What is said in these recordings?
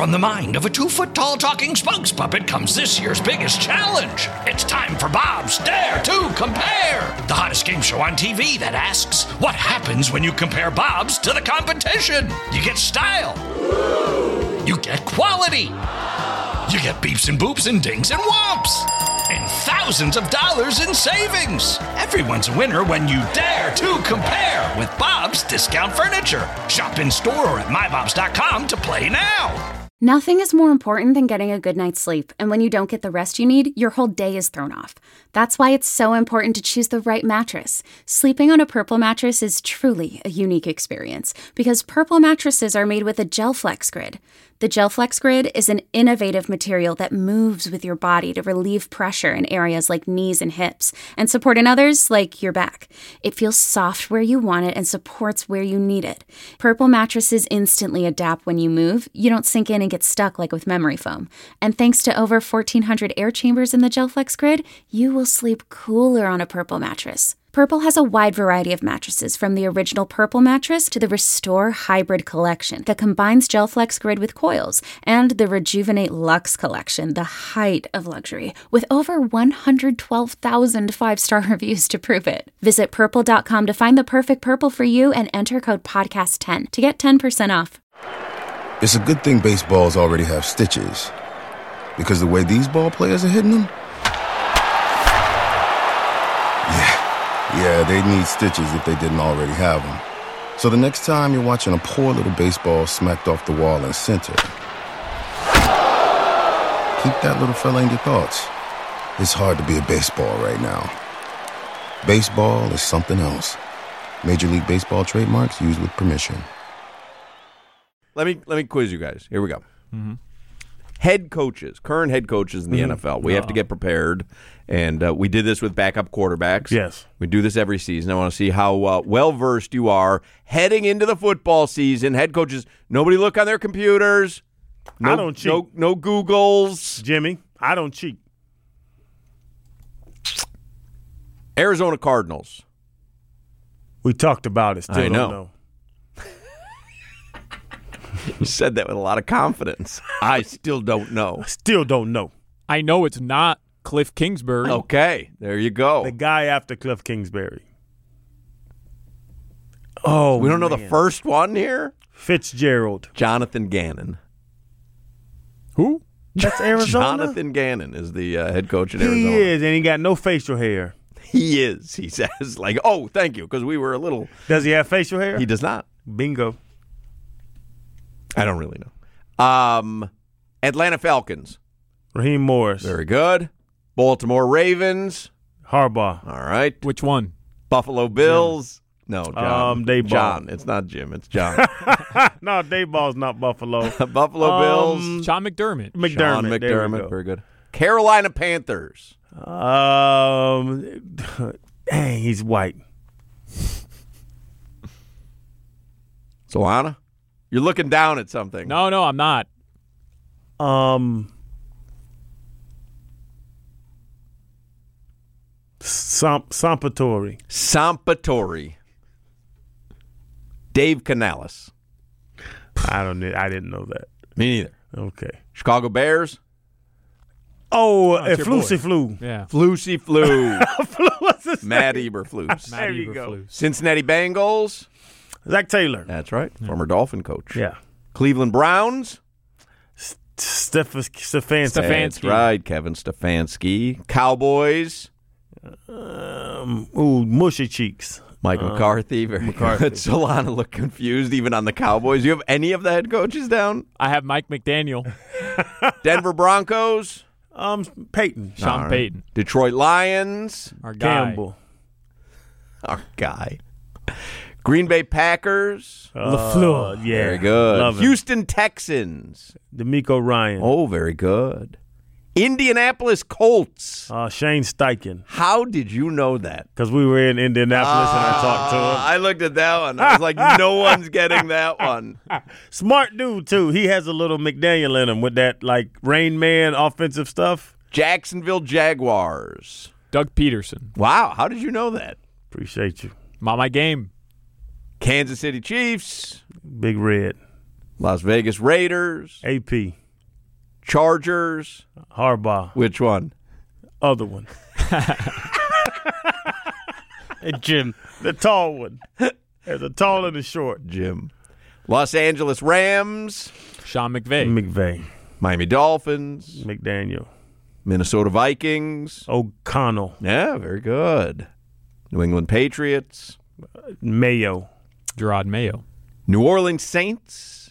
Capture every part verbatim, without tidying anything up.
From the mind of a two-foot-tall talking spokes puppet comes this year's biggest challenge. It's time for Bob's Dare to Compare, the hottest game show on T V that asks, what happens when you compare Bob's to the competition? You get style. You get quality. You get beeps and boops and dings and whomps. And thousands of dollars in savings. Everyone's a winner when you dare to compare with Bob's Discount Furniture. Shop in store or at my bobs dot com to play now. Nothing is more important than getting a good night's sleep, and when you don't get the rest you need, your whole day is thrown off. That's why it's so important to choose the right mattress. Sleeping on a Purple mattress is truly a unique experience, because Purple mattresses are made with a GelFlex Grid. The GelFlex Grid is an innovative material that moves with your body to relieve pressure in areas like knees and hips, and support in others like your back. It feels soft where you want it and supports where you need it. Purple mattresses instantly adapt when you move. You don't sink in and get stuck like with memory foam. And thanks to over fourteen hundred air chambers in the GelFlex Grid, you will sleep cooler on a Purple mattress. Purple has a wide variety of mattresses, from the original Purple mattress to the Restore Hybrid collection that combines GelFlex Grid with coils, and the Rejuvenate Luxe collection, the height of luxury, with over one hundred twelve thousand five-star reviews to prove it. Visit purple dot com to find the perfect Purple for you and enter code podcast ten to get ten percent off. It's a good thing baseballs already have stitches, because the way these ball players are hitting them, yeah. Yeah, they need stitches if they didn't already have them. So the next time you're watching a poor little baseball smacked off the wall in center, keep that little fella in your thoughts. It's hard to be a baseball right now. Baseball is something else. Major League Baseball trademarks used with permission. Let me let me quiz you guys. Here we go. Mm-hmm. Head coaches, current head coaches in the Mm-hmm. N F L. We Oh. have to get prepared, and uh, we did this with backup quarterbacks. Yes. We do this every season. I want to see how uh, well-versed you are heading into the football season. Head coaches, nobody look on their computers. No, I don't cheat. No, no Googles. Jimmy, I don't cheat. Arizona Cardinals. We talked about it. Still I know. don't know. You said that with a lot of confidence. I still don't know. Still don't know. I know it's not Cliff Kingsbury. Okay, there you go. The guy after Cliff Kingsbury. Oh, we don't know man. the first one here? Fitzgerald. Jonathan Gannon. Who? That's Arizona? Jonathan Gannon is the uh, head coach in He Arizona. is, and he got no facial hair. He is, he says. Like, oh, thank you, because we were a little... Does he have facial hair? He does not. Bingo. I don't really know. Um, Atlanta Falcons. Raheem Morris. Very good. Baltimore Ravens. Harbaugh. All right. Which one? Buffalo Bills. No, John. Um, Dayball. John. It's not Jim. It's John. No, Dayball's not Buffalo. Buffalo Um, Bills. Sean McDermott. McDermott. Sean There we McDermott. go. Very good. Carolina Panthers. Um, dang, he's white. Solana? You're looking down at something. No, no, I'm not. Um, Samp- Sampatori. Sampatori. Dave Canales. I don't. I didn't know that. Me neither. Okay. Chicago Bears. Oh, uh, your Flusy boy. Flu. Yeah. Flusy Flu. What's his Matt name? Eberflus. There you Matt go. Eberflus. Cincinnati Bengals. Zach Taylor. That's right. Former Dolphin coach. Yeah. Cleveland Browns. Steph- Stefanski. Steph- That's Stefanski. right. Kevin Stefanski. Cowboys. Um, ooh, Mushy Cheeks. Mike McCarthy. Very McCarthy. good. Solana looked confused even on the Cowboys. You have any of the head coaches down? I have Mike McDaniel. Denver Broncos. Um, Peyton. Sean All right. Payton. Detroit Lions. Our guy. Campbell. Our guy. Green Bay Packers. LaFleur. Yeah. Very good. Love him. Houston Texans. D'Amico Ryan. Oh, very good. Indianapolis Colts. Uh, Shane Steichen. How did you know that? Because we were in Indianapolis and I talked to him. I looked at that one. I was like, no one's getting that one. Smart dude, too. He has a little McDaniel in him with that, like, Rain Man offensive stuff. Jacksonville Jaguars. Doug Peterson. Wow, how did you know that? Appreciate you. Not my game. Kansas City Chiefs. Big Red. Las Vegas Raiders. A P. Chargers. Harbaugh. Which one? Other one. Jim. The tall one. There's a tall and a short. Jim. Los Angeles Rams. Sean McVay. McVay. Miami Dolphins. McDaniel. Minnesota Vikings. O'Connell. Yeah, very good. New England Patriots. Mayo. Gerard Mayo. New Orleans Saints.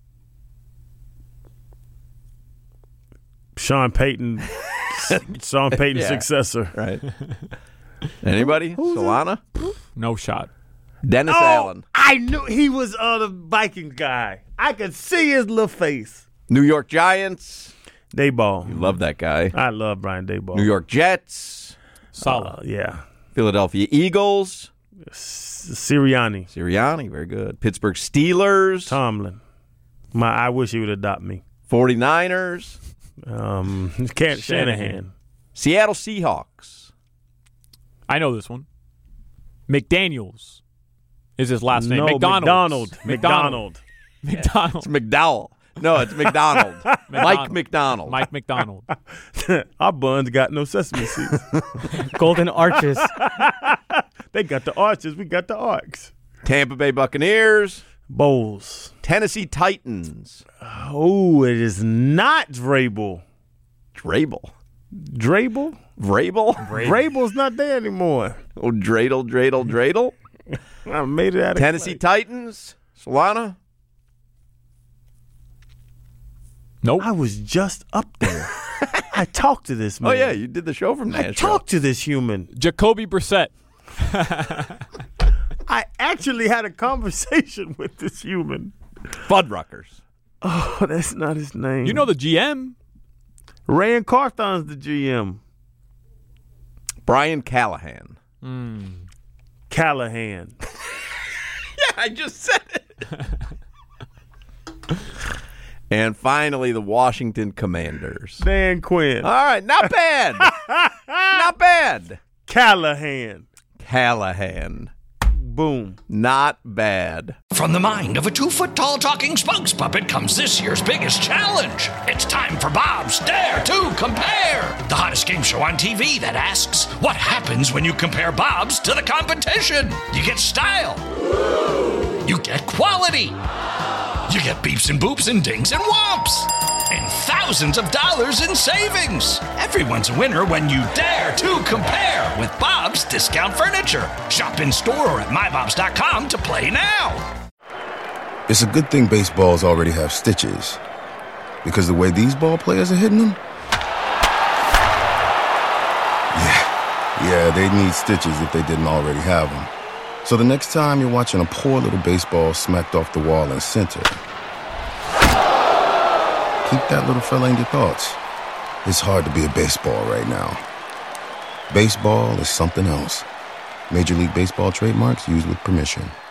Sean Payton. Sean Payton's Yeah. successor. Right. Anybody? Solana? No shot. Dennis Oh, Allen. I knew he was uh, the Viking guy. I could see his little face. New York Giants. Dayball. You love that guy. I love Brian Dayball. New York Jets. Solid. Uh, yeah. Philadelphia Eagles. S- Sirianni. Sirianni, very good. Pittsburgh Steelers. Tomlin. My, I wish he would adopt me. 49ers. Um, Can't Shanahan. Shanahan. Seattle Seahawks. I know this one. McDaniels is his last name. No, McDonald's. McDonald. McDonald. McDonald. It's McDowell. No, it's McDonald. Mike McDonald. Mike McDonald. Our buns got no sesame seeds. Golden Arches. They got the arches. We got the arcs. Tampa Bay Buccaneers. Bowls. Tennessee Titans. Oh, it is not Vrabel. Drabel. Drabel? Vrabel? Vrabel's not there anymore. Oh, dreidel, dreidel, dreidel. I made it out of Tennessee clay. Titans. Solana. Nope. I was just up there. I talked to this man. Oh, yeah, you did the show from I Nashville. talked to this human. Jacoby Brissett. I actually had a conversation with this human. Fuddruckers. Oh, that's not his name. You know the G M. Rand Carthon's the G M. Brian Callahan. Callahan. Yeah, I just said it. And finally, the Washington Commanders. Dan Quinn. All right, not bad. Not bad. Callahan. Callahan. Boom. Not bad. From the mind of a two-foot-tall talking spokes puppet comes this year's biggest challenge. It's time for Bob's Dare to Compare, the hottest game show on T V that asks, what happens when you compare Bob's to the competition? You get style. You get quality. You get beeps and boops and dings and whomps. And thousands of dollars in savings. Everyone's a winner when you dare to compare with Bob's Discount Furniture. Shop in store or at my bobs dot com to play now. It's a good thing baseballs already have stitches. Because the way these ball players are hitting them? Yeah, yeah, they need stitches if they didn't already have them. So the next time you're watching a poor little baseball smacked off the wall in center, keep that little fella in your thoughts. It's hard to be a baseball right now. Baseball is something else. Major League Baseball trademarks used with permission.